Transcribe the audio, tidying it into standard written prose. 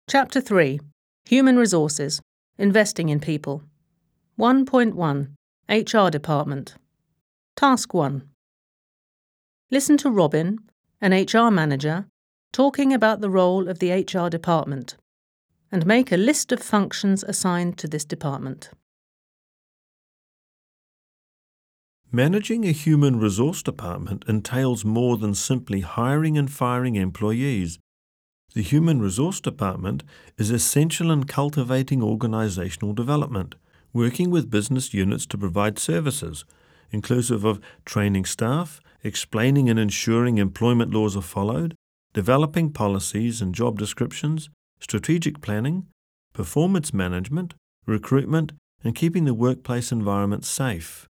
Chapter 3. Human Resources. Investing in People. 1.1. HR Department. Task 1. Listen to Robin, an HR manager, talking about the role of the HR department, and make a list of functions assigned to this department. Managing a human resource department entails more than simply hiring and firing employees. The human resource department is essential in cultivating organizational development, working with business units to provide services, inclusive of training staff, explaining and ensuring employment laws are followed, developing policies and job descriptions, strategic planning, performance management, recruitment, and keeping the workplace environment safe.